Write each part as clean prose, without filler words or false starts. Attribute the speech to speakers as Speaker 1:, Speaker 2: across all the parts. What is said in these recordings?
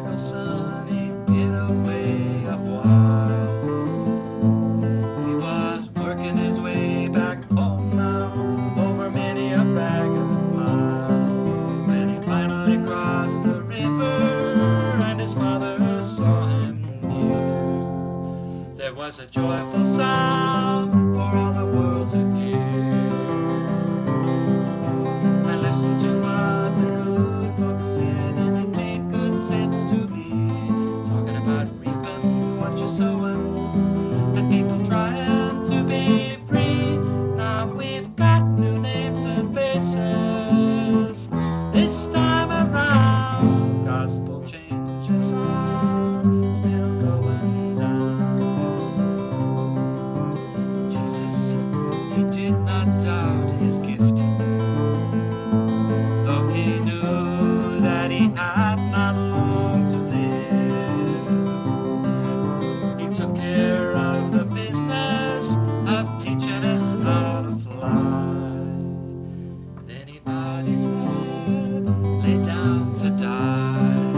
Speaker 1: Well, son, he'd been away a while. He was working his way back home now, over many a ragged mile. When he finally crossed the river and his father saw him near, there was a joyful sound for all the world to hear. I listened to what the good book said, and it made good sense to me. Talking about reaping what you're sowing, and people trying to be free. Now we've got new names and faces. This time around, gospel changes are still going down. Jesus, he did not doubt his gift, though he knew that he had not long to live. He took care of the business of teaching us how to fly. Then he bowed his head, lay down to die.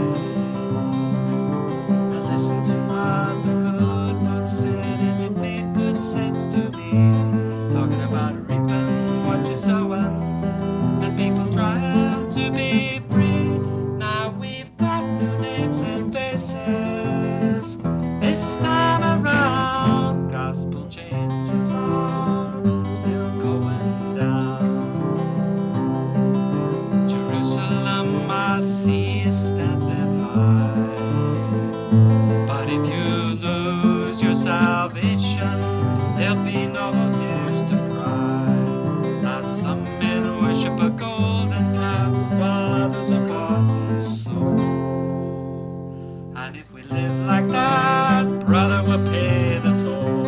Speaker 1: I listened to what the good book said, and it made good sense to me. Talking about reaping what you're sowing, and people trying to be free. Now we've got new names and faces. This time around, gospel changes are still going down. Jerusalem, I see, is standing high, but if you lose your salvation, there'll be no tears to cry. Now some men worship a golden calf, while others are bought and sold. And if we live like that, brother, we'll pay the toll.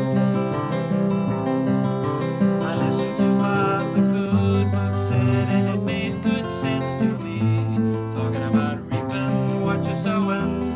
Speaker 1: I listened to what the good book said, and it made good sense to me. Talking about reaping what you're sowing,